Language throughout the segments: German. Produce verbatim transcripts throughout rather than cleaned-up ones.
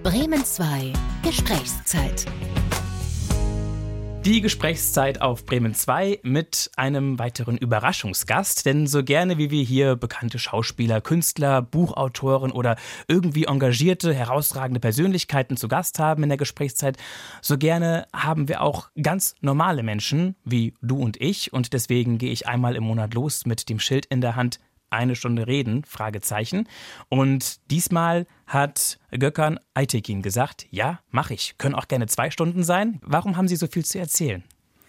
Bremen zwei Gesprächszeit. Die Gesprächszeit auf Bremen zwei mit einem weiteren Überraschungsgast. Denn so gerne wie wir hier bekannte Schauspieler, Künstler, Buchautoren oder irgendwie engagierte, herausragende Persönlichkeiten zu Gast haben in der Gesprächszeit, so gerne haben wir auch ganz normale Menschen wie du und ich. Und deswegen gehe ich einmal im Monat los mit dem Schild in der Hand: Eine Stunde reden, Fragezeichen. Und diesmal hat Gökhan Aytekin gesagt, ja, mache ich. Können auch gerne zwei Stunden sein. Warum haben Sie so viel zu erzählen?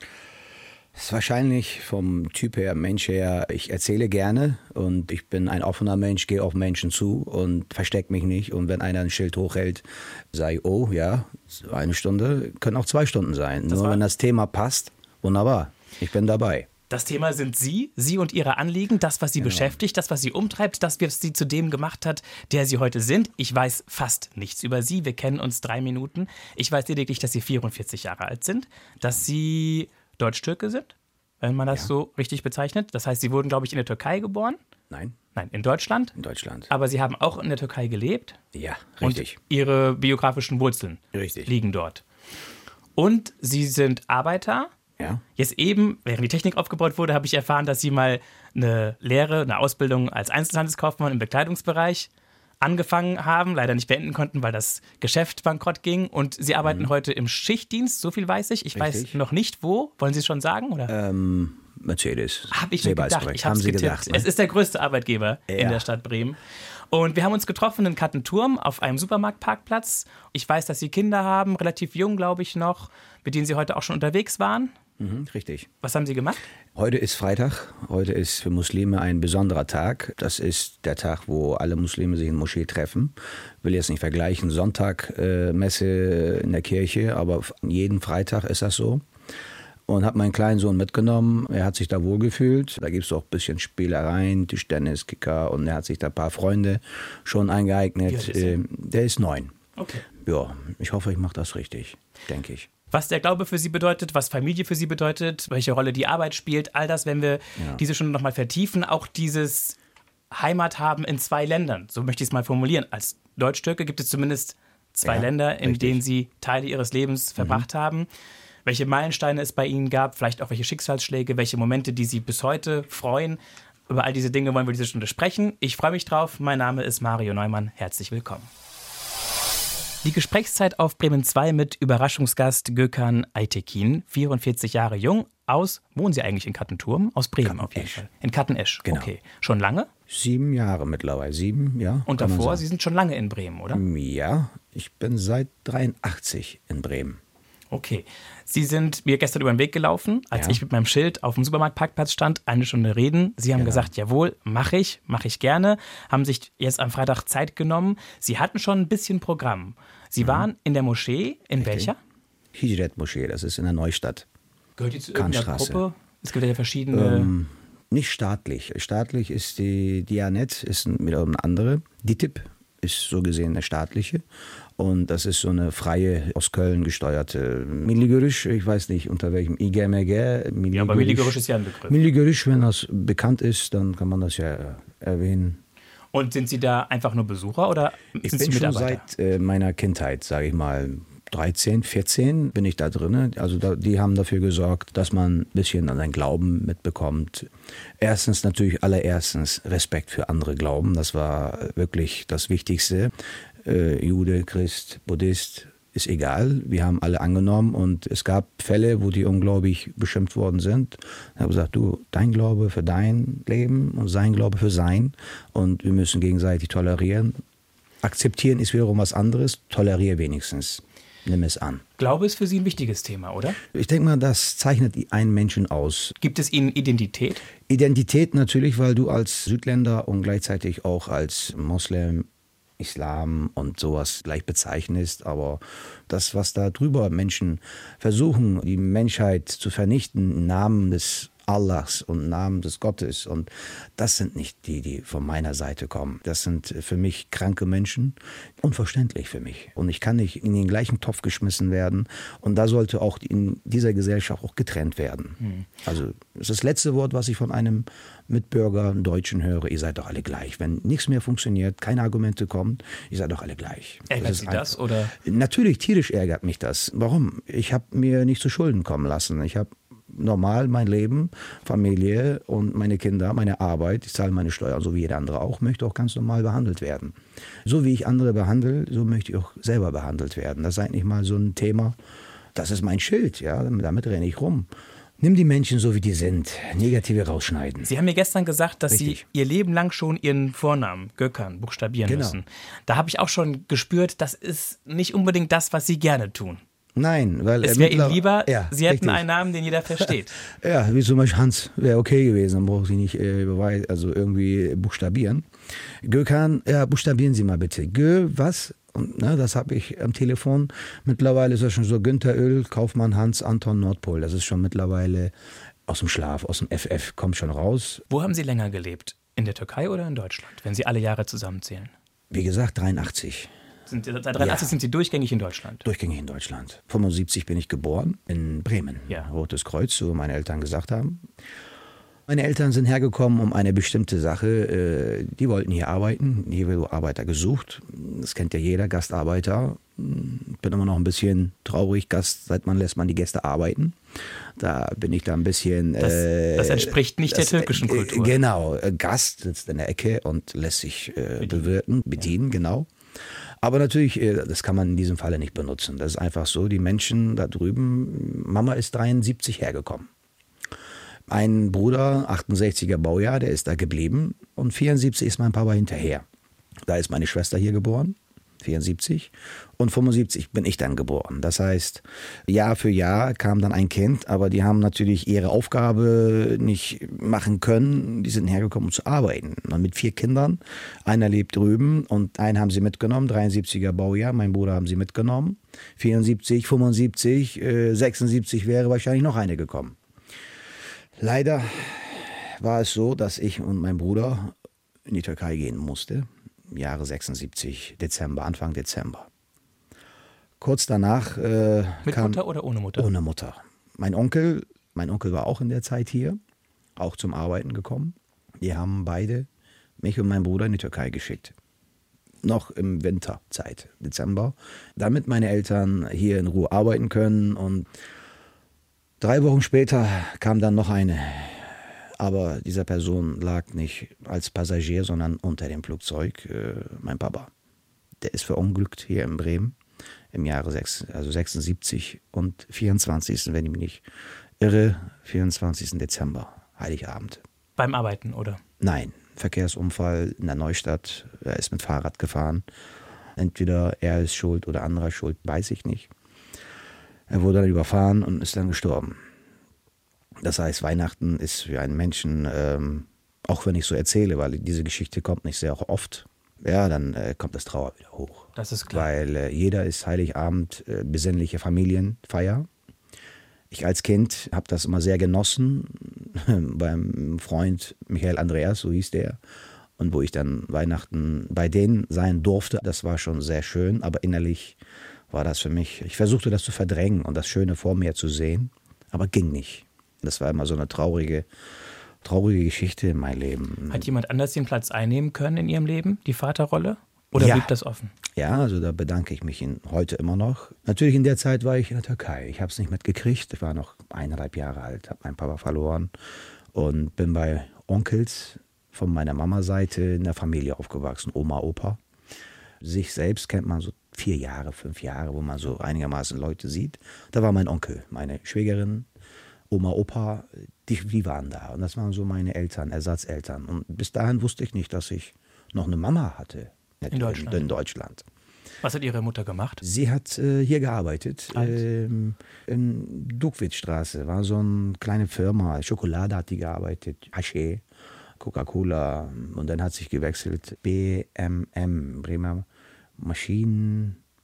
Das ist wahrscheinlich vom Typ her, Mensch her, ich erzähle gerne und ich bin ein offener Mensch, gehe auf Menschen zu und verstecke mich nicht. Und wenn einer ein Schild hochhält, sage ich, oh ja, eine Stunde, können auch zwei Stunden sein. Das Nur wenn das Thema passt, wunderbar, ich bin dabei. Das Thema sind Sie, Sie und Ihre Anliegen, das, was Sie genau. beschäftigt, das, was Sie umtreibt, das, was Sie zu dem gemacht hat, der Sie heute sind. Ich weiß fast nichts über Sie, wir kennen uns drei Minuten. Ich weiß lediglich, dass Sie vierundvierzig Jahre alt sind, dass Sie Deutsch-Türke sind, wenn man das ja. so richtig bezeichnet. Das heißt, Sie wurden, glaube ich, in der Türkei geboren? Nein. Nein, in Deutschland? In Deutschland. Aber Sie haben auch in der Türkei gelebt? Ja, richtig. Und Ihre biografischen Wurzeln richtig. liegen dort. Und Sie sind Arbeiter? Ja. Jetzt eben, während die Technik aufgebaut wurde, habe ich erfahren, dass Sie mal eine Lehre, eine Ausbildung als Einzelhandelskaufmann im Bekleidungsbereich angefangen haben, leider nicht beenden konnten, weil das Geschäft bankrott ging. Und Sie arbeiten mhm. heute im Schichtdienst, so viel weiß ich. Ich Richtig. weiß noch nicht wo. Wollen Sie es schon sagen? Oder? Ähm, Mercedes. Habe ich mir gedacht. Ich habe es getippt. Gedacht, ne? Es ist der größte Arbeitgeber ja. in der Stadt Bremen. Und wir haben uns getroffen in Kattenturm auf einem Supermarktparkplatz. Ich weiß, dass Sie Kinder haben, relativ jung, glaube ich noch, mit denen Sie heute auch schon unterwegs waren. Mhm, richtig. Was haben Sie gemacht? Heute ist Freitag. Heute ist für Muslime ein besonderer Tag. Das ist der Tag, wo alle Muslime sich in der Moschee treffen. Ich will jetzt nicht vergleichen, Sonntag äh, Messe in der Kirche, aber jeden Freitag ist das so. Und habe meinen kleinen Sohn mitgenommen. Er hat sich da wohlgefühlt. Da gibt es auch ein bisschen Spielereien, Tischtennis, Kicker, und er hat sich da ein paar Freunde schon eingeeignet. Wie alt ist er? Äh, der ist neun. Okay. Ja, ich hoffe, ich mache das richtig, denke ich. Was der Glaube für Sie bedeutet, was Familie für Sie bedeutet, welche Rolle die Arbeit spielt, all das, wenn wir ja. diese Stunde nochmal vertiefen. Auch dieses Heimat haben in zwei Ländern, so möchte ich es mal formulieren. Als Deutsch-Türke gibt es zumindest zwei ja, Länder, in richtig. denen Sie Teile Ihres Lebens verbracht mhm. haben. Welche Meilensteine es bei Ihnen gab, vielleicht auch welche Schicksalsschläge, welche Momente, die Sie bis heute freuen. Über all diese Dinge wollen wir diese Stunde sprechen. Ich freue mich drauf. Mein Name ist Mario Neumann. Herzlich willkommen. Die Gesprächszeit auf Bremen zwei mit Überraschungsgast Gökhan Aytekin, vierundvierzig Jahre jung, aus, wohnen Sie eigentlich in Kattenturm? Aus Bremen auf jeden Fall. In Kattenesch, genau. Okay. Schon lange? Sieben Jahre mittlerweile, sieben, ja. Und davor, Sie sind schon lange in Bremen, oder? Ja, ich bin seit dreiundachtzig in Bremen. Okay. Sie sind mir gestern über den Weg gelaufen, als ja. ich mit meinem Schild auf dem Supermarktparkplatz stand, eine Stunde reden. Sie haben genau. gesagt, jawohl, mache ich, mache ich gerne. Haben sich jetzt am Freitag Zeit genommen. Sie hatten schon ein bisschen Programm. Sie mhm. waren in der Moschee, in Richtig. welcher? Hijret-Moschee, das ist in der Neustadt. Gehört die zu irgendeiner Gruppe? Es gibt ja verschiedene... Ähm, nicht staatlich. Staatlich ist die Diyanet, ist wiederum eine andere. D I T I B ist so gesehen eine staatliche. Und das ist so eine freie, aus Köln gesteuerte Milli Görüş, ich weiß nicht unter welchem, I G M G. Milli ja, aber Milli Görüş ist ja ein Begriff. Milli Görüş, wenn das bekannt ist, dann kann man das ja erwähnen. Und sind Sie da einfach nur Besucher oder ich sind bin Sie schon Mitarbeiter? seit äh, meiner Kindheit, sage ich mal, dreizehn, vierzehn bin ich da drin. Also da, die haben dafür gesorgt, dass man ein bisschen an seinen Glauben mitbekommt. Erstens natürlich allererstens Respekt für andere Glauben. Das war wirklich das Wichtigste. Äh, Jude, Christ, Buddhist, ist egal. Wir haben alle angenommen und es gab Fälle, wo die ungläubig beschimpft worden sind. Ich habe gesagt, du, dein Glaube für dein Leben und sein Glaube für sein. Und wir müssen gegenseitig tolerieren. Akzeptieren ist wiederum was anderes. Toleriere wenigstens. Nimm es an. Glaube ist für Sie ein wichtiges Thema, oder? Ich denke mal, das zeichnet einen Menschen aus. Gibt es Ihnen Identität? Identität natürlich, weil du als Südländer und gleichzeitig auch als Moslem, Islam und sowas gleich bezeichnest. Aber das, was da drüber Menschen versuchen, die Menschheit zu vernichten im Namen des Allahs und Namen des Gottes. Und das sind nicht die, die von meiner Seite kommen. Das sind für mich kranke Menschen. Unverständlich für mich. Und ich kann nicht in den gleichen Topf geschmissen werden. Und da sollte auch in dieser Gesellschaft auch getrennt werden. Hm. Also das ist das letzte Wort, was ich von einem Mitbürger, einen Deutschen höre. Ihr seid doch alle gleich. Wenn nichts mehr funktioniert, keine Argumente kommen, ihr seid doch alle gleich. Ärgert das Sie das? Oder? Natürlich, tierisch ärgert mich das. Warum? Ich habe mir nicht zu Schulden kommen lassen. Ich habe normal mein Leben, Familie und meine Kinder, meine Arbeit, ich zahle meine Steuern, so wie jeder andere auch, möchte auch ganz normal behandelt werden. So wie ich andere behandle, so möchte ich auch selber behandelt werden. Das ist eigentlich mal so ein Thema, das ist mein Schild, ja, damit renne ich rum. Nimm die Menschen so, wie die sind, Negative rausschneiden. Sie haben mir gestern gesagt, dass Richtig. Sie Ihr Leben lang schon Ihren Vornamen, Gökhan, buchstabieren Genau. müssen. Da habe ich auch schon gespürt, das ist nicht unbedingt das, was Sie gerne tun. Nein, weil Es äh, wäre Ihnen mittler- lieber, ja, Sie hätten richtig. einen Namen, den jeder versteht. Ja, wie zum Beispiel Hans wäre okay gewesen, dann braucht sie nicht äh, bewei- also irgendwie buchstabieren. Gökhan, ja, buchstabieren Sie mal bitte. Gö, was? Und, ne, das habe ich am Telefon. Mittlerweile ist das schon so Günther Öl, Kaufmann Hans, Anton Nordpol. Das ist schon mittlerweile aus dem Schlaf, aus dem F F, kommt schon raus. Wo haben Sie länger gelebt? In der Türkei oder in Deutschland, wenn Sie alle Jahre zusammenzählen? Wie gesagt, dreiundachtzig. Sind, seit dreiundachtzig Ja. sind Sie durchgängig in Deutschland? Durchgängig in Deutschland. fünfundsiebzig bin ich geboren, in Bremen. Ja. Rotes Kreuz, so meine Eltern gesagt haben. Meine Eltern sind hergekommen um eine bestimmte Sache. äh, Die wollten hier arbeiten. Hier wird Arbeiter gesucht. Das kennt ja jeder, Gastarbeiter. Ich bin immer noch ein bisschen traurig. Gast, seit man lässt man die Gäste arbeiten. Da bin ich da ein bisschen... Das, äh, das entspricht nicht das, der türkischen äh, Kultur. Genau. äh, Gast sitzt in der Ecke und lässt sich äh, bewirten, bedienen, genau. Aber natürlich, äh, das kann man in diesem Falle nicht benutzen. Das ist einfach so, die Menschen da drüben, Mama ist dreiundsiebzig hergekommen. Ein Bruder, achtundsechziger Baujahr, der ist da geblieben und vierundsiebzig ist mein Papa hinterher. Da ist meine Schwester hier geboren, vierundsiebzig, und fünfundsiebzig bin ich dann geboren. Das heißt, Jahr für Jahr kam dann ein Kind, aber die haben natürlich ihre Aufgabe nicht machen können. Die sind hergekommen, um zu arbeiten. Und mit vier Kindern, einer lebt drüben und einen haben sie mitgenommen, dreiundsiebziger Baujahr, mein Bruder haben sie mitgenommen, vierundsiebzig, fünfundsiebzig, äh, sechsundsiebzig wäre wahrscheinlich noch eine gekommen. Leider war es so, dass ich und mein Bruder in die Türkei gehen mussten. Jahre sechsundsiebzig, Dezember, Anfang Dezember. Kurz danach äh, Mit kam Mutter oder ohne Mutter? ohne Mutter. Mein Onkel, mein Onkel war auch in der Zeit hier, auch zum Arbeiten gekommen. Die haben beide mich und meinen Bruder in die Türkei geschickt. Noch im Winterzeit, Dezember, damit meine Eltern hier in Ruhe arbeiten können. Und drei Wochen später kam dann noch eine. Aber dieser Person lag nicht als Passagier, sondern unter dem Flugzeug, äh, mein Papa. Der ist verunglückt hier in Bremen im Jahre sechs, also sechsundsiebzig und vierundzwanzigsten, wenn ich mich nicht irre, vierundzwanzigsten Dezember, Heiligabend. Beim Arbeiten, oder? Nein, Verkehrsunfall in der Neustadt. Er ist mit Fahrrad gefahren. Entweder er ist schuld oder anderer schuld, weiß ich nicht. Er wurde dann überfahren und ist dann gestorben. Das heißt, Weihnachten ist für einen Menschen, ähm, auch wenn ich so erzähle, weil diese Geschichte kommt nicht sehr oft, ja, dann äh, kommt das Trauer wieder hoch. Das ist klar. Weil äh, jeder ist Heiligabend äh, besinnliche Familienfeier. Ich als Kind habe das immer sehr genossen, beim Freund Michael Andreas, so hieß der, und wo ich dann Weihnachten bei denen sein durfte, das war schon sehr schön, aber innerlich war das für mich, ich versuchte das zu verdrängen und das Schöne vor mir zu sehen, aber ging nicht. Das war immer so eine traurige, traurige Geschichte in meinem Leben. Hat jemand anders den Platz einnehmen können in Ihrem Leben, die Vaterrolle? Oder Ja. blieb das offen? Ja, also da bedanke ich mich in, heute immer noch. Natürlich in der Zeit war ich in der Türkei. Ich habe es nicht mitgekriegt. Ich war noch eineinhalb Jahre alt, habe meinen Papa verloren und bin bei Onkels von meiner Mama-Seite in der Familie aufgewachsen, Oma, Opa. Sich selbst kennt man so vier Jahre, fünf Jahre, wo man so einigermaßen Leute sieht. Da war mein Onkel, meine Schwägerin, Oma, Opa, die, die waren da. Und das waren so meine Eltern, Ersatzeltern. Und bis dahin wusste ich nicht, dass ich noch eine Mama hatte. In Deutschland? In, in Deutschland. Was hat Ihre Mutter gemacht? Sie hat äh, hier gearbeitet, Als? ähm, in Duckwitzstraße, war so eine kleine Firma, Schokolade hat die gearbeitet, Haché, Coca-Cola, und dann hat sich gewechselt, B M M, Bremer Maschinen,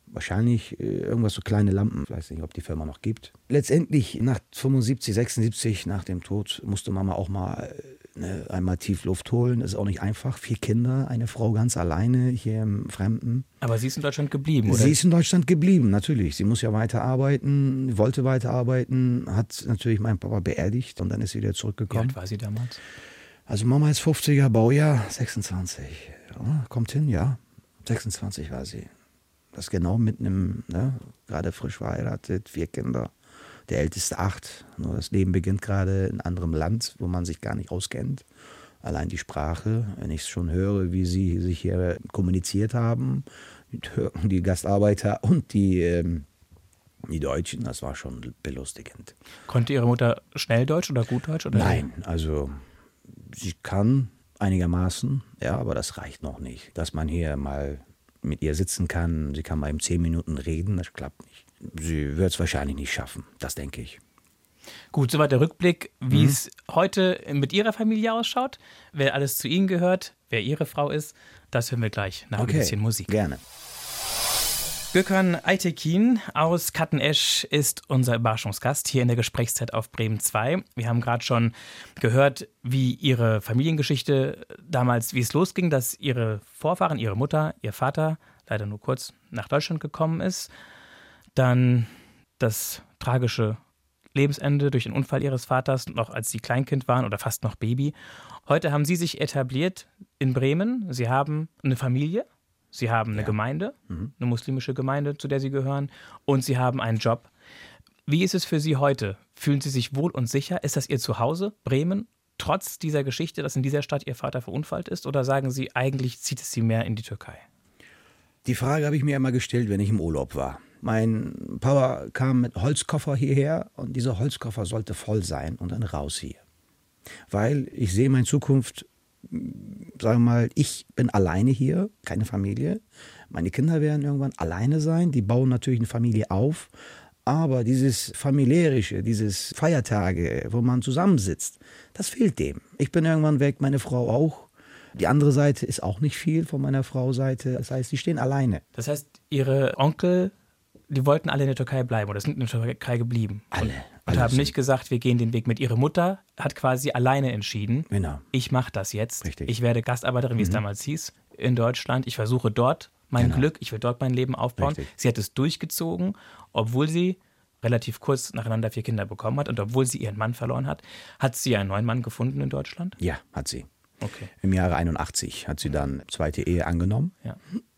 Wahrscheinlich äh, irgendwas so kleine Lampen. Ich weiß nicht, ob die Firma noch gibt. Letztendlich nach fünfundsiebzig, sechsundsiebzig, nach dem Tod, musste Mama auch mal äh, ne, einmal tief Luft holen. Das ist auch nicht einfach. Vier Kinder, eine Frau ganz alleine hier im Fremden. Aber sie ist in Deutschland geblieben, oder? Sie ist in Deutschland geblieben, natürlich. Sie muss ja weiterarbeiten, wollte weiterarbeiten, hat natürlich meinen Papa beerdigt und dann ist sie wieder zurückgekommen. Wie alt war sie damals? Also Mama ist fünfziger Baujahr, sechsundzwanzig. Ja, kommt hin, ja. sechsundzwanzig war sie. Das genau mit einem, ne, gerade frisch verheiratet, vier Kinder. Der älteste acht. Nur das Leben beginnt gerade in anderem Land, wo man sich gar nicht auskennt. Allein die Sprache, wenn ich es schon höre, wie sie sich hier kommuniziert haben, die Türken, die Gastarbeiter und die, ähm, die Deutschen, das war schon belustigend. Konnte Ihre Mutter schnell Deutsch oder gut Deutsch? Oder? Nein, also sie kann einigermaßen, ja, aber das reicht noch nicht. Dass man hier mal mit ihr sitzen kann, sie kann mal in zehn Minuten reden, das klappt nicht. Sie wird es wahrscheinlich nicht schaffen, das denke ich. Gut, soweit der Rückblick, wie Mhm. es heute mit Ihrer Familie ausschaut, wer alles zu Ihnen gehört, wer Ihre Frau ist, das hören wir gleich nach Okay, ein bisschen Musik. gerne. Gökhan Aytekin aus Kattenesch ist unser Überraschungsgast hier in der Gesprächszeit auf Bremen zwei. Wir haben gerade schon gehört, wie Ihre Familiengeschichte damals, wie es losging, dass Ihre Vorfahren, Ihre Mutter, Ihr Vater leider nur kurz nach Deutschland gekommen ist. Dann das tragische Lebensende durch den Unfall Ihres Vaters, noch als Sie Kleinkind waren oder fast noch Baby. Heute haben Sie sich etabliert in Bremen. Sie haben eine Familie. Sie haben eine Ja. Gemeinde, Mhm. eine muslimische Gemeinde, zu der Sie gehören, und Sie haben einen Job. Wie ist es für Sie heute? Fühlen Sie sich wohl und sicher? Ist das Ihr Zuhause, Bremen, trotz dieser Geschichte, dass in dieser Stadt Ihr Vater verunfallt ist? Oder sagen Sie, eigentlich zieht es Sie mehr in die Türkei? Die Frage habe ich mir immer gestellt, wenn ich im Urlaub war. Mein Papa kam mit Holzkoffer hierher und dieser Holzkoffer sollte voll sein und dann raus hier. Weil ich sehe meine Zukunft, sagen wir mal, ich bin alleine hier, keine Familie. Meine Kinder werden irgendwann alleine sein, die bauen natürlich eine Familie auf. Aber dieses familiärische, dieses Feiertage, wo man zusammensitzt, das fehlt dem. Ich bin irgendwann weg, meine Frau auch. Die andere Seite ist auch nicht viel von meiner Frau Seite. Das heißt, die stehen alleine. Das heißt, Ihre Onkel, die wollten alle in der Türkei bleiben oder sind in der Türkei geblieben. Alle. Und, alle und haben sind- nicht gesagt, wir gehen den Weg mit. Ihre Mutter hat quasi alleine entschieden, Genau. ich mache das jetzt. Richtig. Ich werde Gastarbeiterin, wie es damals hieß, in Deutschland. Ich versuche dort mein Genau. Glück, ich will dort mein Leben aufbauen. Richtig. Sie hat es durchgezogen, obwohl sie relativ kurz nacheinander vier Kinder bekommen hat und obwohl sie ihren Mann verloren hat. Hat sie einen neuen Mann gefunden in Deutschland? Ja, hat sie. Okay. Im Jahre einundachtzig hat sie dann zweite Ehe angenommen. Ja.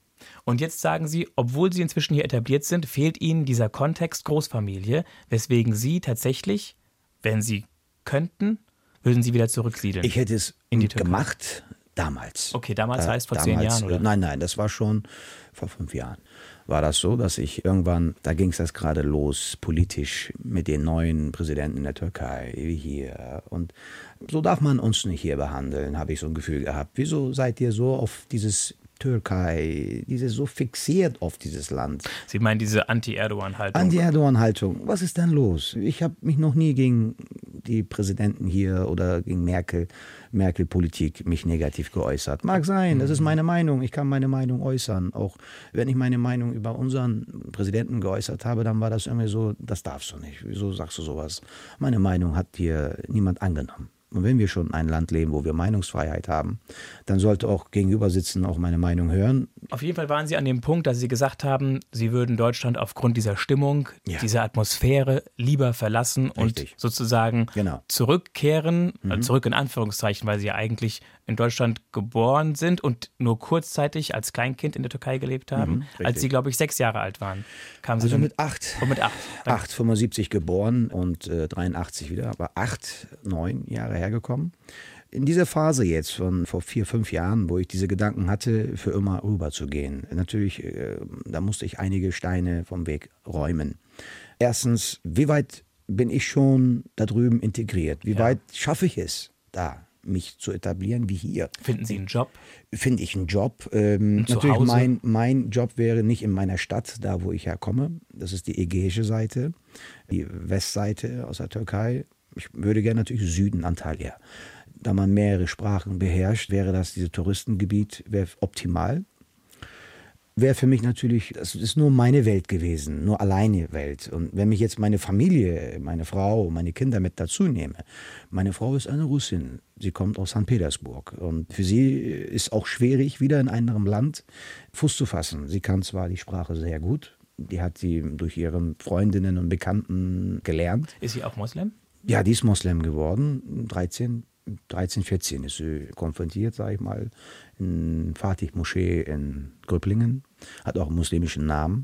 Und jetzt sagen Sie, obwohl Sie inzwischen hier etabliert sind, fehlt Ihnen dieser Kontext Großfamilie, weswegen Sie tatsächlich, wenn Sie könnten, würden Sie wieder zurücksiedeln. Ich hätte es In die Türkei. gemacht damals. Okay, damals Da- heißt vor zehn Jahren, oder? Nein, nein, das war schon vor fünf Jahren. War das so, dass ich irgendwann, da ging es das gerade los, politisch mit den neuen Präsidenten in der Türkei, wie hier. Und so darf man uns nicht hier behandeln, habe ich so ein Gefühl gehabt. Wieso seid ihr so auf dieses Türkei, dieses so fixiert auf dieses Land? Sie meinen diese Anti-Erdogan-Haltung? Anti-Erdogan-Haltung. Was ist denn los? Ich habe mich noch nie gegen die Präsidenten hier oder gegen Merkel, Merkel-Politik mich negativ geäußert. Mag sein, das ist meine Meinung. Ich kann meine Meinung äußern. Auch wenn ich meine Meinung über unseren Präsidenten geäußert habe, dann war das irgendwie so, das darfst du nicht. Wieso sagst du sowas? Meine Meinung hat hier niemand angenommen. Und wenn wir schon in einem Land leben, wo wir Meinungsfreiheit haben, dann sollte auch gegenüber sitzen, auch meine Meinung hören. Auf jeden Fall waren Sie an dem Punkt, dass Sie gesagt haben, Sie würden Deutschland aufgrund dieser Stimmung, Ja. dieser Atmosphäre lieber verlassen Richtig. und sozusagen Genau. zurückkehren, äh, zurück in Anführungszeichen, weil Sie ja eigentlich in Deutschland geboren sind und nur kurzzeitig als Kleinkind in der Türkei gelebt haben. Mhm, richtig. Als Sie, glaube ich, sechs Jahre alt waren, kamen Sie Also dann mit acht. Oh, mit acht. Danke. acht, fünfundsiebzig geboren und äh, dreiundachtzig wieder, aber acht, neun Jahre hergekommen. In dieser Phase jetzt von vor vier, fünf Jahren, wo ich diese Gedanken hatte, für immer rüber zu gehen. Natürlich, äh, da musste ich einige Steine vom Weg räumen. Erstens, wie weit bin ich schon da drüben integriert? Wie Ja. weit schaffe ich es, da mich zu etablieren wie hier? Finden Sie einen Job? Finde ich einen Job. Ähm, Zu natürlich, Hause? mein, mein Job wäre nicht in meiner Stadt, da wo ich herkomme. Das ist die ägäische Seite, die Westseite aus der Türkei. Ich würde gerne natürlich Süden, Antalya. Da man mehrere Sprachen beherrscht, wäre das, dieses Touristengebiet, wäre optimal. wäre für mich natürlich, das ist nur meine Welt gewesen, nur alleine Welt. Und wenn ich jetzt meine Familie, meine Frau, meine Kinder mit dazu nehme, meine Frau ist eine Russin, sie kommt aus Sankt Petersburg und für sie ist auch schwierig, wieder in einem Land Fuß zu fassen. Sie kann zwar die Sprache sehr gut, die hat sie durch ihre Freundinnen und Bekannten gelernt. Ist sie auch Moslem? Ja, die ist Moslem geworden, dreizehn, dreizehn, vierzehn ist sie konfrontiert, sage ich mal, in Fatih-Moschee in Gröblingen, hat auch einen muslimischen Namen.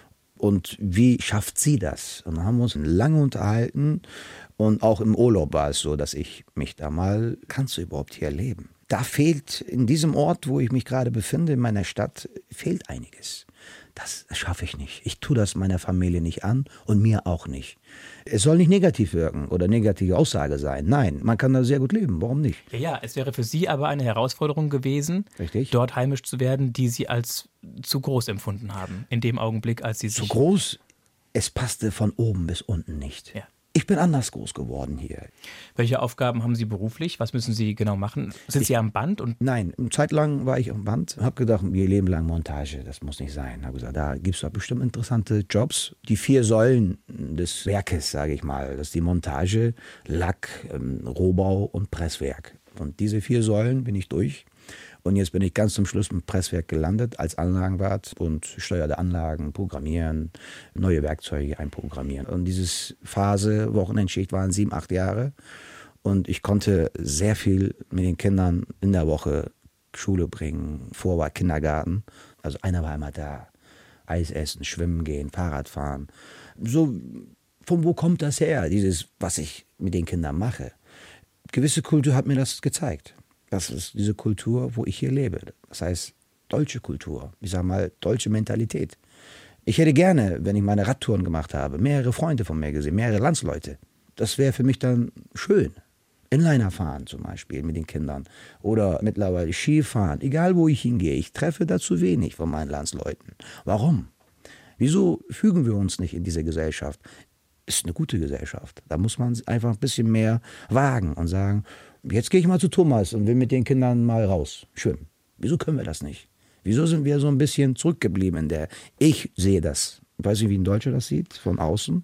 Und wie schafft sie das? Und dann haben wir uns lange unterhalten und auch im Urlaub war es so, dass ich mich da mal, kannst du überhaupt hier leben? Da fehlt in diesem Ort, wo ich mich gerade befinde, in meiner Stadt, fehlt einiges. Das schaffe ich nicht. Ich tue das meiner Familie nicht an und mir auch nicht. Es soll nicht negativ wirken oder negative Aussage sein. Nein, man kann da sehr gut leben. Warum nicht? Ja, ja, es wäre für Sie aber eine Herausforderung gewesen, Richtig. Dort heimisch zu werden, die Sie als zu groß empfunden haben. In dem Augenblick, als Sie sich... Zu groß? Es passte von oben bis unten nicht. Ja. Ich bin anders groß geworden hier. Welche Aufgaben haben Sie beruflich? Was müssen Sie genau machen? Sind ich, Sie am Band? Und Nein, eine Zeit lang war ich am Band. Habe gedacht, ihr Leben lang Montage, das muss nicht sein. Habe gesagt, da gibt es doch bestimmt interessante Jobs. Die vier Säulen des Werkes, sage ich mal, das ist die Montage, Lack, ähm, Rohbau und Presswerk. Und diese vier Säulen bin ich durch. Und jetzt bin ich ganz zum Schluss im Presswerk gelandet als Anlagenwart und steuerte Anlagen, programmieren, neue Werkzeuge einprogrammieren. Und diese Phase, Wochenendschicht, waren sieben, acht Jahre. Und ich konnte sehr viel mit den Kindern in der Woche Schule bringen, Vorwahl, Kindergarten. Also einer war immer da. Eis essen, schwimmen gehen, Fahrrad fahren. So, von wo kommt das her, dieses, was ich mit den Kindern mache? Gewisse Kultur hat mir das gezeigt. Das ist diese Kultur, wo ich hier lebe. Das heißt, deutsche Kultur. Ich sage mal, deutsche Mentalität. Ich hätte gerne, wenn ich meine Radtouren gemacht habe, mehrere Freunde von mir gesehen, mehrere Landsleute. Das wäre für mich dann schön. Inliner fahren zum Beispiel mit den Kindern. Oder mittlerweile Skifahren. Egal, wo ich hingehe. Ich treffe da zu wenig von meinen Landsleuten. Warum? Wieso fügen wir uns nicht in diese Gesellschaft? Ist eine gute Gesellschaft. Da muss man einfach ein bisschen mehr wagen und sagen, jetzt gehe ich mal zu Thomas und will mit den Kindern mal raus schwimmen. Wieso können wir das nicht? Wieso sind wir so ein bisschen zurückgeblieben in der... Ich sehe das. Ich weiß nicht, wie ein Deutscher das sieht, von außen.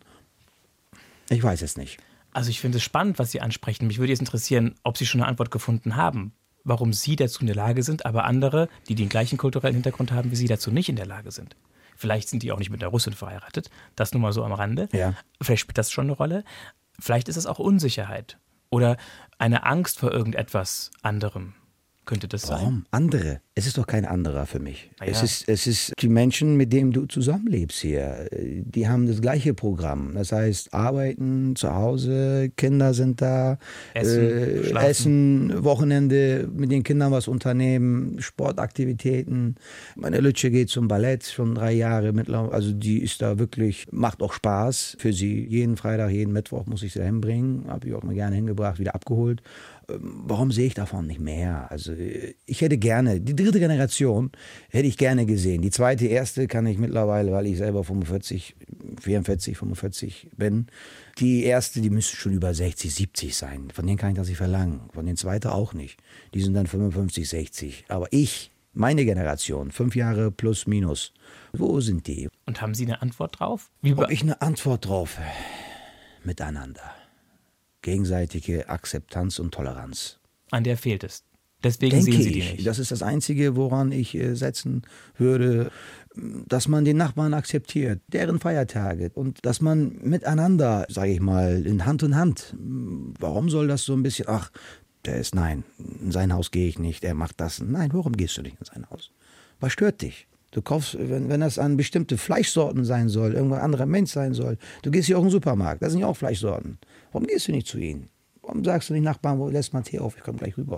Ich weiß es nicht. Also ich finde es spannend, was Sie ansprechen. Mich würde jetzt interessieren, ob Sie schon eine Antwort gefunden haben, warum Sie dazu in der Lage sind, aber andere, die den gleichen kulturellen Hintergrund haben wie Sie, dazu nicht in der Lage sind. Vielleicht sind die auch nicht mit einer Russin verheiratet. Das nur mal so am Rande. Ja. Vielleicht spielt das schon eine Rolle. Vielleicht ist es auch Unsicherheit oder eine Angst vor irgendetwas anderem. Könnte das sein? Warum? Andere. Es ist doch kein anderer für mich. Ja. Es ist, es ist die Menschen, mit denen du zusammenlebst hier. Die haben das gleiche Programm. Das heißt, arbeiten zu Hause, Kinder sind da, Essen, äh, Essen, Wochenende mit den Kindern was unternehmen, Sportaktivitäten. Meine Lütsche geht zum Ballett, schon drei Jahre mittlerweile. Also die ist da wirklich, macht auch Spaß für sie. Jeden Freitag, jeden Mittwoch muss ich sie da hinbringen. Habe ich auch mal gerne hingebracht, wieder abgeholt. Warum sehe ich davon nicht mehr? Also ich hätte gerne, die dritte Generation hätte ich gerne gesehen. Die zweite, erste kann ich mittlerweile, weil ich selber fünfundvierzig, vierundvierzig, fünfundvierzig bin. Die erste, die müsste schon über sechzig, siebzig sein. Von denen kann ich das nicht verlangen. Von den zweiten auch nicht. Die sind dann fünfundfünfzig, sechzig. Aber ich, meine Generation, fünf Jahre plus minus, wo sind die? Und haben Sie eine Antwort drauf? Wie Ob ich eine Antwort drauf? Miteinander. Gegenseitige Akzeptanz und Toleranz. An der fehlt es. Deswegen Denke sehen Sie die ich. nicht. Das ist das Einzige, woran ich äh, setzen würde, dass man den Nachbarn akzeptiert, deren Feiertage und dass man miteinander, sage ich mal, in Hand in Hand. Warum soll das so ein bisschen, ach, der ist, nein, in sein Haus gehe ich nicht, er macht das. Nein, warum gehst du nicht in sein Haus? Was stört dich? Du kaufst, wenn, wenn das an bestimmte Fleischsorten sein soll, irgendein anderer Mensch sein soll, du gehst hier auch in den Supermarkt, da sind ja auch Fleischsorten. Warum gehst du nicht zu ihnen? Warum sagst du nicht, Nachbarn, wo lässt man Tee auf, ich komme gleich rüber.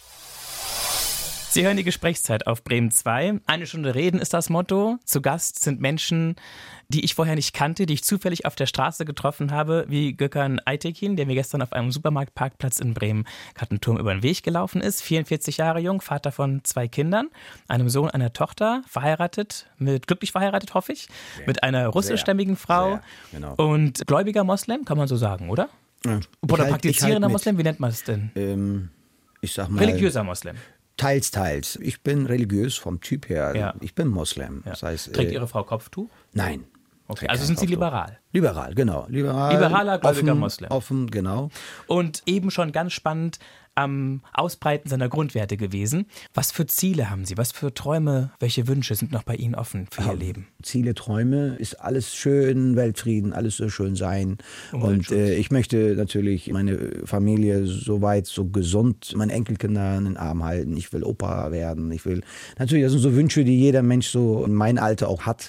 Sie hören die Gesprächszeit auf Bremen zwei. Eine Stunde reden ist das Motto. Zu Gast sind Menschen, die ich vorher nicht kannte, die ich zufällig auf der Straße getroffen habe, wie Gökhan Aytekin, der mir gestern auf einem Supermarktparkplatz in Bremen-Kattenturm über den Weg gelaufen ist. vierundvierzig Jahre jung, Vater von zwei Kindern, einem Sohn, einer Tochter, verheiratet, mit glücklich verheiratet, hoffe ich, sehr, mit einer russischstämmigen Frau sehr, genau. Und gläubiger Moslem, kann man so sagen, oder? Ja, oder halt, praktizierender halt Moslem, wie nennt man es denn? Ähm, ich sag mal, religiöser Moslem. Teils, teils. Ich bin religiös vom Typ her. Ja. Ich bin Moslem. Ja. Das heißt, Trägt äh, Ihre Frau Kopftuch? Nein. Okay, also sind Sie liberal? Liberal, genau. Liberal, Liberaler, gläubiger offen, Moslem. Offen, genau. Und eben schon ganz spannend am Ausbreiten seiner Grundwerte gewesen. Was für Ziele haben Sie? Was für Träume, welche Wünsche sind noch bei Ihnen offen für Ihr Leben? Ziele, Träume, ist alles schön, Weltfrieden, alles soll schön sein. Und äh, ich möchte natürlich meine Familie so weit, so gesund, meine Enkelkinder in den Arm halten. Ich will Opa werden. Ich will, natürlich, das sind so Wünsche, die jeder Mensch so in meinem Alter auch hat.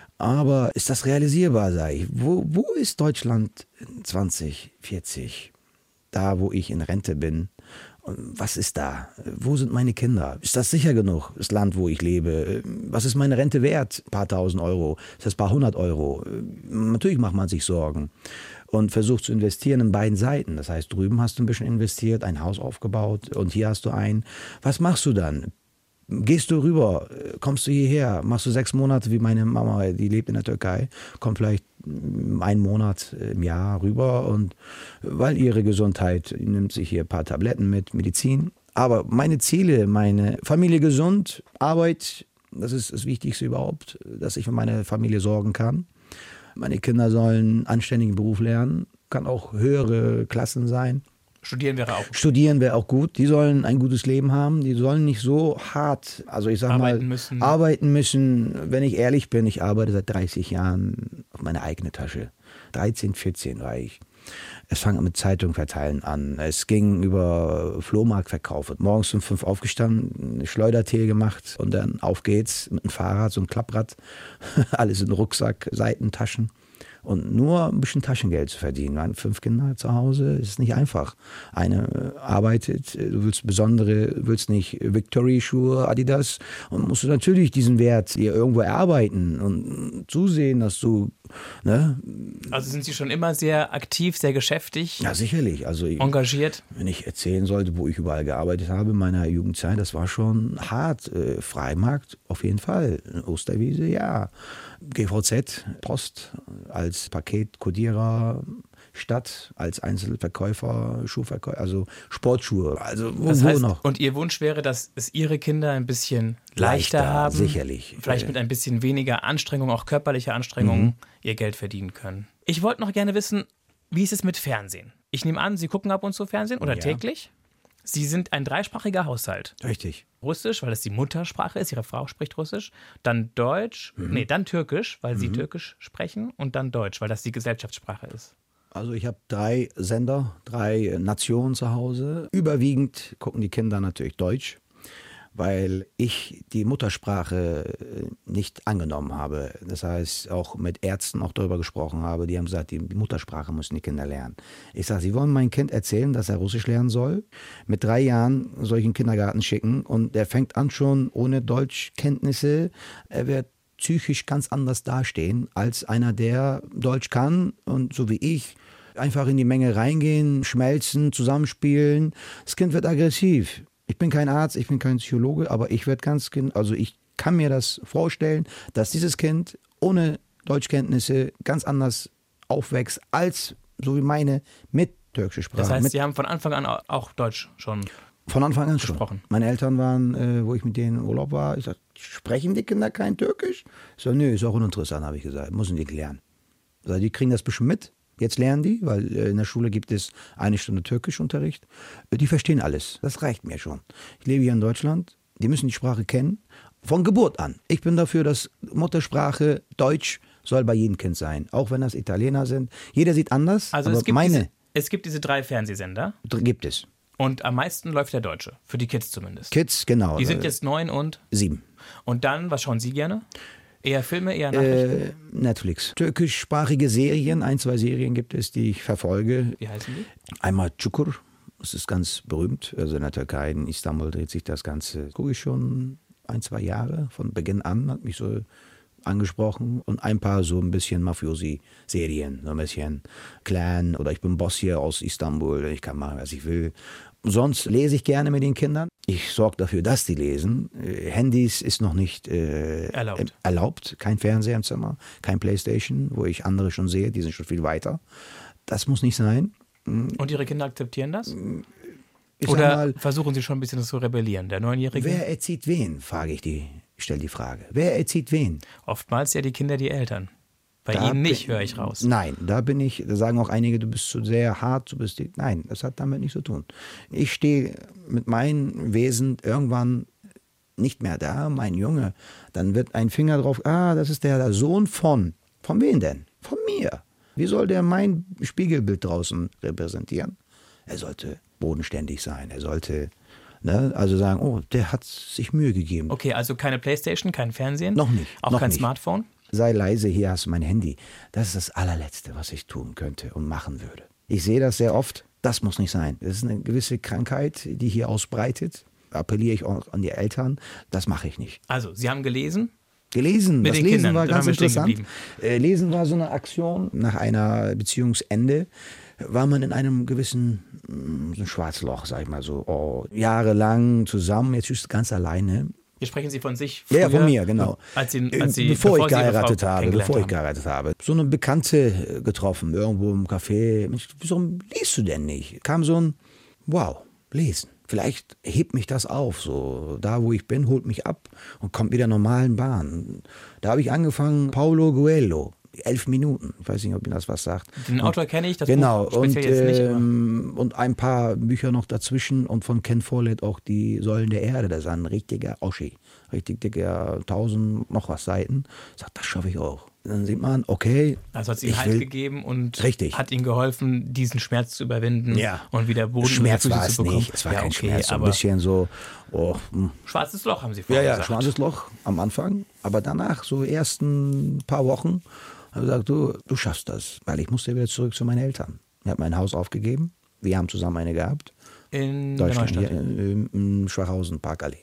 Aber ist das realisierbar, sage ich? Wo, wo ist Deutschland zwanzig vierzig? Da, wo ich in Rente bin. Was ist da? Wo sind meine Kinder? Ist das sicher genug, das Land, wo ich lebe? Was ist meine Rente wert? Ein paar tausend Euro? Ist das ein paar hundert Euro? Natürlich macht man sich Sorgen und versucht zu investieren in beiden Seiten. Das heißt, drüben hast du ein bisschen investiert, ein Haus aufgebaut und hier hast du ein. Was machst du dann? Gehst du rüber, kommst du hierher, machst du sechs Monate wie meine Mama, die lebt in der Türkei, kommt vielleicht einen Monat im Jahr rüber und weil ihre Gesundheit, nimmt sich hier ein paar Tabletten mit, Medizin. Aber meine Ziele, meine Familie gesund, Arbeit, das ist das Wichtigste überhaupt, dass ich für meine Familie sorgen kann. Meine Kinder sollen einen anständigen Beruf lernen, kann auch höhere Klassen sein. Studieren wäre auch. Studieren wäre auch gut. Die sollen ein gutes Leben haben. Die sollen nicht so hart, also ich sag arbeiten mal, müssen. arbeiten müssen. Wenn ich ehrlich bin, ich arbeite seit dreißig Jahren auf meine eigene Tasche. dreizehn, vierzehn war ich. Es fang mit Zeitung verteilen an. Es ging über Flohmarktverkauf. Morgens um fünf aufgestanden, eine Schleudertee gemacht und dann auf geht's mit einem Fahrrad, so ein Klapprad. Alles in Rucksack, Seitentaschen. Und nur ein bisschen Taschengeld zu verdienen. Wir haben fünf Kinder zu Hause, ist nicht einfach. Eine arbeitet, du willst besondere, willst nicht Victory-Schuhe, Adidas. Und musst du natürlich diesen Wert dir irgendwo erarbeiten und zusehen, dass du, ne? Also sind Sie schon immer sehr aktiv, sehr geschäftig? Ja, sicherlich. Also engagiert? Wenn ich erzählen sollte, wo ich überall gearbeitet habe in meiner Jugendzeit, das war schon hart. Äh, Freimarkt auf jeden Fall. Osterwiese, ja. G V Z, Post als Paketkodierer, Stadt als Einzelverkäufer, Schuhverkäufer, also Sportschuhe. Also wo, das heißt, wo noch? Und Ihr Wunsch wäre, dass es Ihre Kinder ein bisschen leichter, leichter haben? Sicherlich. Vielleicht mit ein bisschen weniger Anstrengung, auch körperlicher Anstrengung, mhm. ihr Geld verdienen können. Ich wollte noch gerne wissen, wie ist es mit Fernsehen? Ich nehme an, Sie gucken ab und zu Fernsehen oder ja. täglich? Sie sind ein dreisprachiger Haushalt. Richtig. Russisch, weil das die Muttersprache ist, Ihre Frau spricht Russisch. Dann Deutsch, mhm. nee, dann Türkisch, weil mhm. Sie Türkisch sprechen. Und dann Deutsch, weil das die Gesellschaftssprache ist. Also ich habe drei Sender, drei Nationen zu Hause. Überwiegend gucken die Kinder natürlich Deutsch, weil ich die Muttersprache nicht angenommen habe. Das heißt, auch mit Ärzten auch darüber gesprochen habe. Die haben gesagt, die Muttersprache müssen die Kinder lernen. Ich sage, sie wollen mein Kind erzählen, dass er Russisch lernen soll. Mit drei Jahren soll ich ihn in den Kindergarten schicken und der fängt an schon ohne Deutschkenntnisse. Er wird psychisch ganz anders dastehen als einer, der Deutsch kann und so wie ich einfach in die Menge reingehen, schmelzen, zusammenspielen. Das Kind wird aggressiv. Ich bin kein Arzt, ich bin kein Psychologe, aber ich werde ganz, also ich kann mir das vorstellen, dass dieses Kind ohne Deutschkenntnisse ganz anders aufwächst als so wie meine mit türkischer Sprache. Das heißt, mit Sie haben von Anfang an auch Deutsch schon Von Anfang an gesprochen. Schon. Meine Eltern waren, äh, wo ich mit denen im Urlaub war, ich sagte, sprechen die Kinder kein Türkisch? Ich sage, nö, ist auch uninteressant, habe ich gesagt, müssen die lernen. Also die kriegen das bestimmt mit. Jetzt lernen die, weil äh, in der Schule gibt es eine Stunde Türkischunterricht. Äh, die verstehen alles. Das reicht mir schon. Ich lebe hier in Deutschland. Die müssen die Sprache kennen. Von Geburt an. Ich bin dafür, dass Muttersprache Deutsch soll bei jedem Kind sein. Auch wenn das Italiener sind. Jeder sieht anders. Also aber es gibt, meine diese, es gibt diese drei Fernsehsender. Gibt es. Und am meisten läuft der Deutsche. Für die Kids zumindest. Kids, genau. Die sind jetzt neun und? Sieben. Und dann, was schauen Sie gerne? Eher Filme, eher Nachrichten? Äh, Netflix. Türkischsprachige Serien, ein, zwei Serien gibt es, die ich verfolge. Wie heißen die? Einmal Çukur, das ist ganz berühmt. Also in der Türkei, in Istanbul dreht sich das Ganze. Gucke ich schon ein, zwei Jahre. Von Beginn an hat mich so angesprochen. Und ein paar so ein bisschen Mafiosi-Serien. So ein bisschen Clan oder ich bin Boss hier aus Istanbul. Ich kann machen, was ich will. Sonst lese ich gerne mit den Kindern. Ich sorge dafür, dass die lesen. Äh, Handys ist noch nicht äh, erlaubt. Äh, erlaubt. Kein Fernseher im Zimmer, kein Playstation, wo ich andere schon sehe, die sind schon viel weiter. Das muss nicht sein. Und Ihre Kinder akzeptieren das? Ich Oder sag mal, versuchen Sie schon ein bisschen zu rebellieren, der Neunjährige? wer erzieht wen, frage ich die, stelle die Frage. Wer erzieht wen? Oftmals ja die Kinder die Eltern. Bei Da Ihnen nicht, bin- höre ich raus. Nein, da bin ich, da sagen auch einige, du bist zu sehr hart, du bist, die, nein, das hat damit nichts zu tun. Ich stehe mit meinem Wesen irgendwann nicht mehr da, mein Junge, dann wird ein Finger drauf, ah, das ist der, der Sohn von, von wem denn? Von mir. Wie soll der mein Spiegelbild draußen repräsentieren? Er sollte bodenständig sein, er sollte, ne, also sagen, oh, der hat sich Mühe gegeben. Okay, also keine Playstation, kein Fernsehen? Noch nicht, Auch noch kein nicht. Smartphone? Sei leise, hier hast du mein Handy. Das ist das allerletzte, was ich tun könnte und machen würde. Ich sehe das sehr oft, das muss nicht sein. Das ist eine gewisse Krankheit, die hier ausbreitet. Appelliere ich auch an die Eltern, das mache ich nicht. Also, Sie haben gelesen? Gelesen, Mit das den Lesen Kindern, war da ganz waren wir stehen interessant. Äh, Lesen war so eine Aktion. Nach einer Beziehungsende war man in einem gewissen mh, so ein Schwarzloch, sag ich mal so, oh, jahrelang zusammen, jetzt ist es ganz alleine. Hier sprechen Sie von sich Ja, früher, von mir, genau. Als Sie, als Sie, Äh, bevor, ich Sie Ihre geheiratet Frau habe, kennengelernt bevor ich haben. geheiratet habe. So eine Bekannte getroffen, irgendwo im Café. Mensch, wieso liest du denn nicht? Kam so ein, wow, lesen. Vielleicht hebt mich das auf, so da wo ich bin, holt mich ab und kommt wieder normalen Bahn. Da habe ich angefangen, Paulo Coelho, elf Minuten. Ich weiß nicht, ob Ihnen das was sagt. Den Autor kenne ich, das Genau, Buch und, speziell jetzt nicht. aber- ähm, und ein paar Bücher noch dazwischen und von Ken Follett auch die Säulen der Erde. Das ist ein richtiger Oschi, richtig dicker, tausend noch was Seiten. Sagt, das schaffe ich auch. Dann sieht man, okay, Also hat es ihm ich Halt will- gegeben und Richtig. hat ihm geholfen, diesen Schmerz zu überwinden Ja. und wieder Boden Schmerz unter die war Füße es zu bekommen. nicht. Es war ja, kein okay, Schmerz, so ein aber bisschen so, oh, hm. schwarzes Loch haben Sie Ja, vorher ja, gesagt. schwarzes Loch am Anfang. Aber danach, so ersten paar Wochen, habe ich gesagt, du, du schaffst das. Weil ich musste wieder zurück zu meinen Eltern. Ich habe mein Haus aufgegeben. Wir haben zusammen eine gehabt. In der Deutschland, Neustadt. hier in, in Schwachhausen, Parkallee.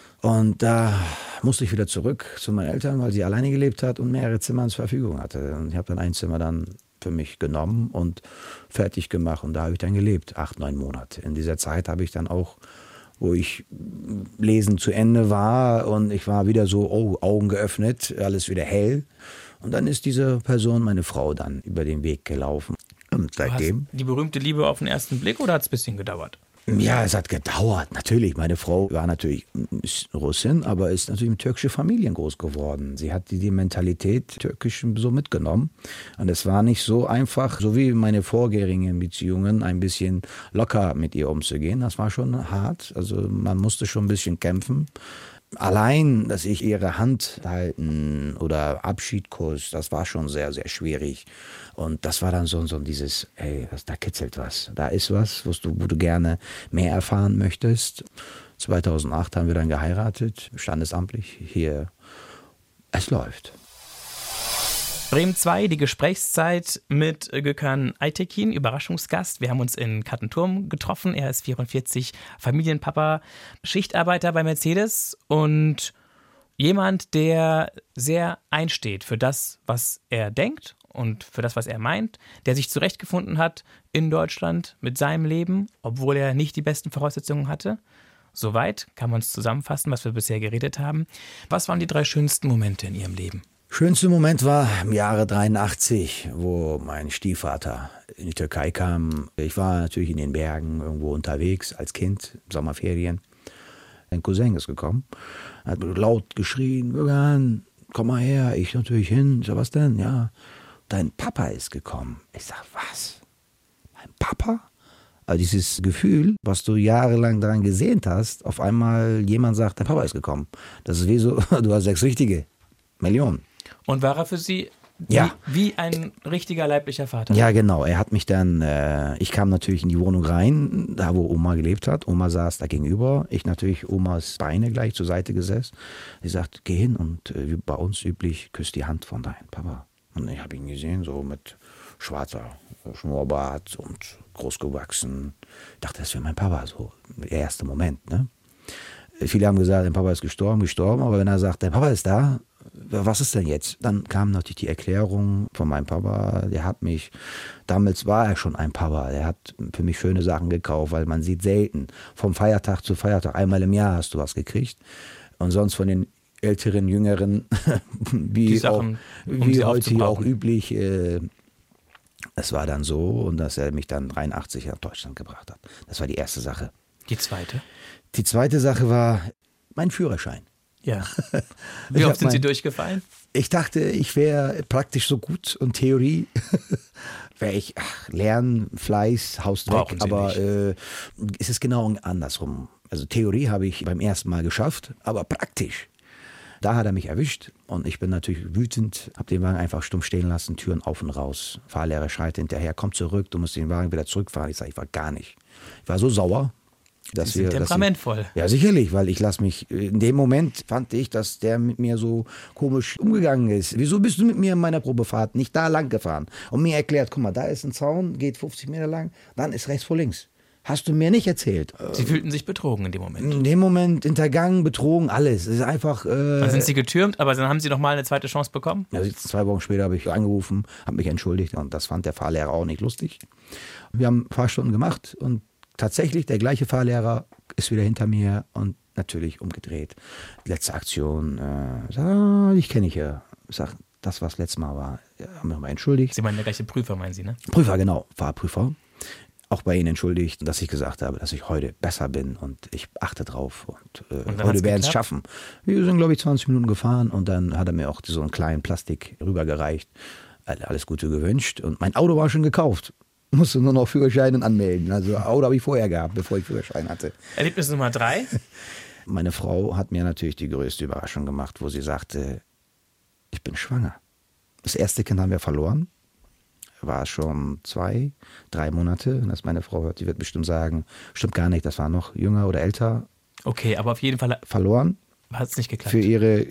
Und da musste ich wieder zurück zu meinen Eltern, weil sie alleine gelebt hat und mehrere Zimmer zur Verfügung hatte. Und ich habe dann ein Zimmer dann für mich genommen und fertig gemacht. Und da habe ich dann gelebt, acht, neun Monate. In dieser Zeit habe ich dann auch, wo ich lesen zu Ende war und ich war wieder so, oh, Augen geöffnet, alles wieder hell. Und dann ist diese Person, meine Frau, dann über den Weg gelaufen. Und Du hast seitdem... die berühmte Liebe auf den ersten Blick oder hat es ein bisschen gedauert? Ja, es hat gedauert, natürlich. Meine Frau war natürlich ist Russin, aber ist natürlich in türkische Familien groß geworden. Sie hat die, die Mentalität türkisch so mitgenommen. Und es war nicht so einfach, so wie meine vorherigen Beziehungen, ein bisschen locker mit ihr umzugehen. Das war schon hart. Also man musste schon ein bisschen kämpfen. Allein, dass ich ihre Hand halten oder Abschiedkuss, das war schon sehr, sehr schwierig. Und das war dann so, so dieses, ey, das, da kitzelt was, da ist was, wo du, wo du gerne mehr erfahren möchtest. zweitausendacht haben wir dann geheiratet, standesamtlich hier. Es läuft. Bremen zwei, die Gesprächszeit mit Gökhan Aytekin, Überraschungsgast. Wir haben uns in Kattenturm getroffen. Er ist vierundvierzig, Familienpapa, Schichtarbeiter bei Mercedes und jemand, der sehr einsteht für das, was er denkt und für das, was er meint, der sich zurechtgefunden hat in Deutschland mit seinem Leben, obwohl er nicht die besten Voraussetzungen hatte. Soweit kann man es zusammenfassen, was wir bisher geredet haben. Was waren die drei schönsten Momente in Ihrem Leben? Schönster Moment war im Jahre dreiundachtzig, wo mein Stiefvater in die Türkei kam. Ich war natürlich in den Bergen irgendwo unterwegs als Kind, Sommerferien. Ein Cousin ist gekommen, hat laut geschrien, Gökhan, komm mal her. Ich natürlich hin. Ich sag, was denn? Ja, dein Papa ist gekommen. Ich sag, was? Mein Papa? Also dieses Gefühl, was du jahrelang daran gesehnt hast, auf einmal jemand sagt, dein Papa ist gekommen. Das ist wie so, du hast sechs richtige Millionen. Und war er für Sie wie, Ja. wie ein richtiger leiblicher Vater? Ja, genau. Er hat mich dann, äh, ich kam natürlich in die Wohnung rein, da wo Oma gelebt hat. Oma saß da gegenüber. Ich natürlich Omas Beine gleich zur Seite gesessen. Sie sagt, geh hin und äh, wie bei uns üblich, küss die Hand von deinem Papa. Und ich habe ihn gesehen, so mit schwarzer Schnurrbart und großgewachsen. Ich dachte, das wäre mein Papa, so der erste Moment. Ne? Viele haben gesagt, dein Papa ist gestorben, gestorben. Aber wenn er sagt, dein Papa ist da, was ist denn jetzt? Dann kam natürlich die Erklärung von meinem Papa, der hat mich, damals war er schon ein Papa, der hat für mich schöne Sachen gekauft, weil man sieht selten, vom Feiertag zu Feiertag, einmal im Jahr hast du was gekriegt und sonst von den älteren, jüngeren, wie, Die auch, Sachen, um wie sie heute hier auch aufzubrauchen. üblich, äh, es war dann so und dass er mich dann dreiundachtzig nach Deutschland gebracht hat. Das war die erste Sache. Die zweite? Die zweite Sache war mein Führerschein. Ja. Wie oft sind mein, Sie durchgefallen? Ich dachte, ich wäre praktisch so gut und Theorie wäre ich, ach, Lernen, Fleiß, Haus weg, aber äh, es ist genau andersrum. Also Theorie habe ich beim ersten Mal geschafft, aber praktisch. Da hat er mich erwischt und ich bin natürlich wütend, habe den Wagen einfach stumm stehen lassen, Türen auf und raus. Fahrlehrer schreit hinterher, komm zurück, du musst den Wagen wieder zurückfahren. Ich sage, ich war gar nicht. Ich war so sauer. Dass Sie sind wir, temperamentvoll. Dass ich, ja, sicherlich, weil ich lasse mich, in dem Moment fand ich, dass der mit mir so komisch umgegangen ist. Wieso bist du mit mir in meiner Probefahrt nicht da lang gefahren und mir erklärt, guck mal, da ist ein Zaun, geht fünfzig Meter lang, dann ist rechts vor links. Hast du mir nicht erzählt. Sie fühlten sich betrogen in dem Moment. In dem Moment hintergangen, betrogen, alles. Es ist einfach. Äh, dann sind Sie getürmt, aber dann haben Sie noch mal eine zweite Chance bekommen? Ja, zwei Wochen später habe ich angerufen, habe mich entschuldigt und das fand der Fahrlehrer auch nicht lustig. Wir haben ein paar Stunden gemacht und tatsächlich der gleiche Fahrlehrer ist wieder hinter mir und natürlich umgedreht. Letzte Aktion, äh, sag, ah, ich kenne ich ja. Sag, das was letztes Mal war, ja, haben wir mal entschuldigt. Sie meinen der gleiche Prüfer, meinen Sie, ne? Prüfer, genau, Fahrprüfer. Auch bei Ihnen entschuldigt, dass ich gesagt habe, dass ich heute besser bin und ich achte drauf und, äh, und heute werden es schaffen. Wir sind, glaube ich, zwanzig Minuten gefahren und dann hat er mir auch so einen kleinen Plastik rübergereicht, alles Gute gewünscht und mein Auto war schon gekauft. Musste nur noch Führerschein und anmelden. Also Auto habe ich vorher gehabt, bevor ich Führerschein hatte. Erlebnis Nummer drei? Meine Frau hat mir natürlich die größte Überraschung gemacht, wo sie sagte, ich bin schwanger. Das erste Kind haben wir verloren. War schon zwei, drei Monate. Und als meine Frau hört, die wird bestimmt sagen, stimmt gar nicht, das war noch jünger oder älter. Okay, aber auf jeden Fall verloren. Hat es nicht geklappt. Für ihre,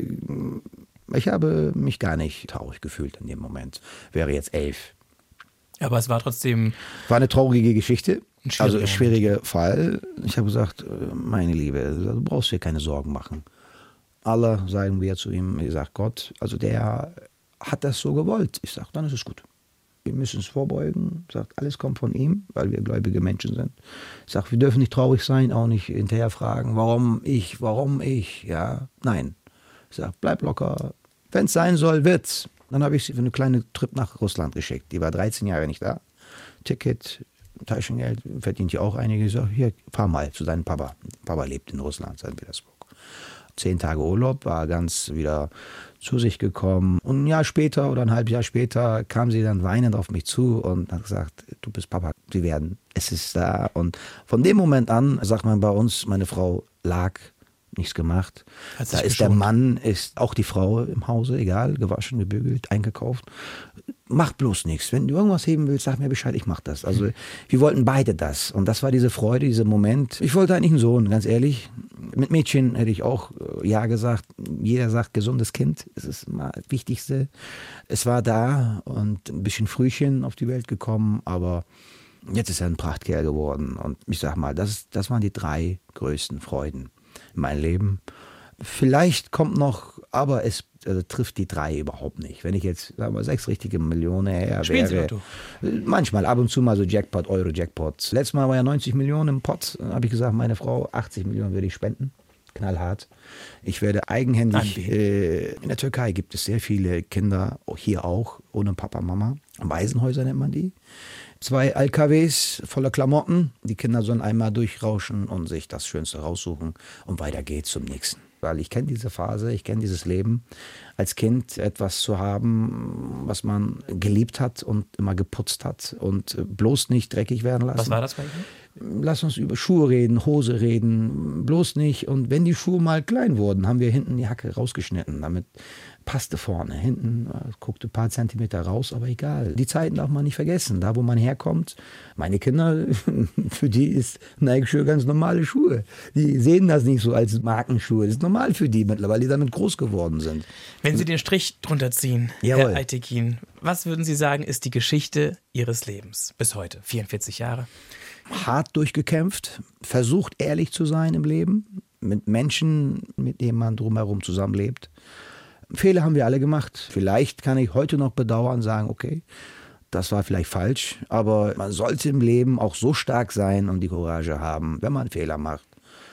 ich habe mich gar nicht traurig gefühlt in dem Moment. Wäre jetzt elf. Aber es war trotzdem... War eine traurige Geschichte, ein also ein schwieriger Fall. Ich habe gesagt, meine Liebe, du brauchst dir keine Sorgen machen. Allah, sagen wir zu ihm, ich sage Gott, also der hat das so gewollt. Ich sage, dann ist es gut. Wir müssen uns vorbeugen. Ich sage, alles kommt von ihm, weil wir gläubige Menschen sind. Ich sage, wir dürfen nicht traurig sein, auch nicht hinterher fragen, warum ich, warum ich. Ja, nein. Ich sage, bleib locker. Wenn es sein soll, wird's. Dann habe ich sie für eine kleine Trip nach Russland geschickt. Die war dreizehn Jahre nicht da. Ticket, Taschengeld, verdient ja auch einige. Ich sage, hier, fahr mal zu deinem Papa. Papa lebt in Russland, Sankt Petersburg. Zehn Tage Urlaub, war ganz wieder zu sich gekommen. Und ein Jahr später oder ein halbes Jahr später kam sie dann weinend auf mich zu und hat gesagt, du bist Papa, sie werden, es ist da. Und von dem Moment an, sagt man bei uns, meine Frau lag, nichts gemacht. Da ist geschont. Der Mann, ist auch die Frau im Hause, egal, gewaschen, gebügelt, eingekauft. Mach bloß nichts. Wenn du irgendwas heben willst, sag mir Bescheid, ich mach das. Also wir wollten beide das. Und das war diese Freude, dieser Moment. Ich wollte eigentlich einen Sohn, ganz ehrlich. Mit Mädchen hätte ich auch ja gesagt. Jeder sagt, gesundes Kind, das ist mal das Wichtigste. Es war da und ein bisschen Frühchen auf die Welt gekommen, aber jetzt ist er ein Prachtkerl geworden. Und ich sag mal, das, das waren die drei größten Freuden in meinem Leben. Vielleicht kommt noch, aber es also, trifft die drei überhaupt nicht. Wenn ich jetzt, sagen wir, sechs richtige Millionen her Spielen wäre. Sie Lotto? Manchmal, ab und zu mal so Jackpot, Euro-Jackpots. Letztes Mal war ja neunzig Millionen im Pot. Dann habe ich gesagt, meine Frau, achtzig Millionen würde ich spenden. Knallhart. Ich werde eigenhändig, äh, in der Türkei gibt es sehr viele Kinder, hier auch, ohne Papa, Mama. Waisenhäuser nennt man die. Zwei L K Ws voller Klamotten. Die Kinder sollen einmal durchrauschen und sich das Schönste raussuchen. Und weiter geht's zum nächsten. Weil ich kenne diese Phase, ich kenne dieses Leben. Als Kind etwas zu haben, was man geliebt hat und immer geputzt hat und bloß nicht dreckig werden lassen. Was war das bei Ihnen? Lass uns über Schuhe reden, Hose reden, bloß nicht. Und wenn die Schuhe mal klein wurden, haben wir hinten die Hacke rausgeschnitten. Damit passte vorne. Hinten guckte ein paar Zentimeter raus, aber egal. Die Zeiten darf man nicht vergessen. Da, wo man herkommt, meine Kinder, für die ist Nike-Schuhe ganz normale Schuhe. Die sehen das nicht so als Markenschuhe. Das ist normal für die mittlerweile, die damit groß geworden sind. Wenn Sie den Strich drunter ziehen, Jawohl. Herr Aytekin, was würden Sie sagen, ist die Geschichte Ihres Lebens bis heute? vierundvierzig Jahre. Hart durchgekämpft, versucht ehrlich zu sein im Leben, mit Menschen, mit denen man drumherum zusammenlebt. Fehler haben wir alle gemacht. Vielleicht kann ich heute noch bedauern, sagen, okay, das war vielleicht falsch, aber man sollte im Leben auch so stark sein und die Courage haben, wenn man Fehler macht.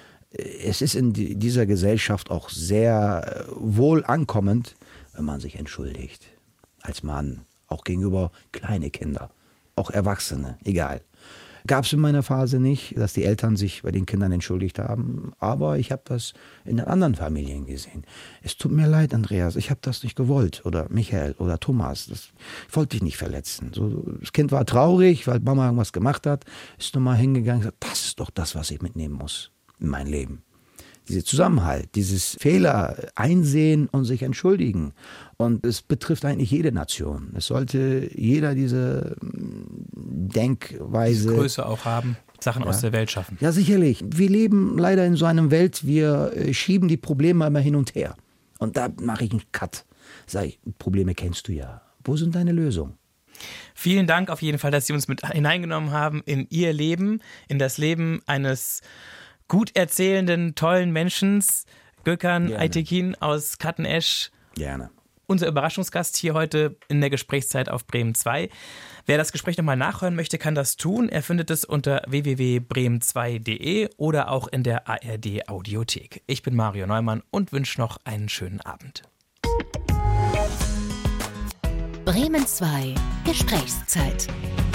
Es ist in dieser Gesellschaft auch sehr wohl ankommend, wenn man sich entschuldigt. Als Mann, auch gegenüber kleine Kinder, auch Erwachsene, egal. Gab es in meiner Phase nicht, dass die Eltern sich bei den Kindern entschuldigt haben. Aber ich habe das in den anderen Familien gesehen. Es tut mir leid, Andreas, ich habe das nicht gewollt. Oder Michael oder Thomas, das wollte ich nicht verletzen. So, das Kind war traurig, weil Mama irgendwas gemacht hat, ist nochmal hingegangen und gesagt, das ist doch das, was ich mitnehmen muss in mein Leben. Dieser Zusammenhalt, dieses Fehler einsehen und sich entschuldigen. Und es betrifft eigentlich jede Nation. Es sollte jeder diese Denkweise... Diese Größe auch haben, Sachen ja. aus der Welt schaffen. Ja, sicherlich. Wir leben leider in so einer Welt, wir schieben die Probleme immer hin und her. Und da mache ich einen Cut. Sag ich, Probleme kennst du ja. Wo sind deine Lösungen? Vielen Dank auf jeden Fall, dass Sie uns mit hineingenommen haben in Ihr Leben, in das Leben eines gut erzählenden, tollen Menschen, Gökhan Aytekin aus Kattenesch. Gerne. Unser Überraschungsgast hier heute in der Gesprächszeit auf Bremen zwei. Wer das Gespräch nochmal nachhören möchte, kann das tun. Er findet es unter w w w punkt bremen zwei punkt de oder auch in der A R D Audiothek. Ich bin Mario Neumann und wünsche noch einen schönen Abend. Bremen zwei Gesprächszeit.